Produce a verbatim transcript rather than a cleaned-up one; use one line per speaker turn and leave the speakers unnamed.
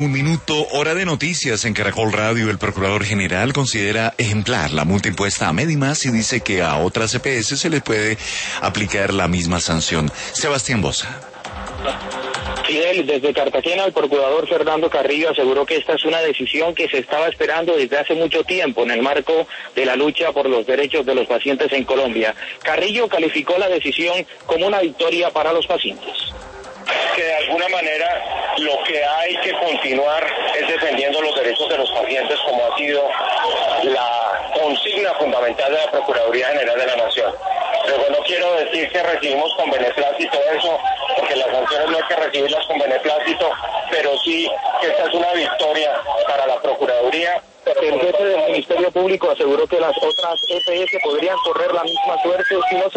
Un minuto, hora de noticias en Caracol Radio. El Procurador General considera ejemplar la multa impuesta a Medimas y dice que a otras E P S se les puede aplicar la misma sanción. Sebastián Boza.
Fidel, desde Cartagena, el procurador Fernando Carrillo aseguró que esta es una decisión que se estaba esperando desde hace mucho tiempo en el marco de la lucha por los derechos de los pacientes en Colombia. Carrillo calificó la decisión como una victoria para los pacientes.
Que de alguna manera lo que hay que continuar es defendiendo los derechos de los pacientes, como ha sido la consigna fundamental de la Procuraduría General de la Nación. Luego no quiero decir que recibimos con beneplácito eso, porque las sanciones no hay que recibirlas con beneplácito, pero sí que esta es una victoria para la Procuraduría.
El jefe del Ministerio Público aseguró que las otras E P S podrían correr la misma suerte si no se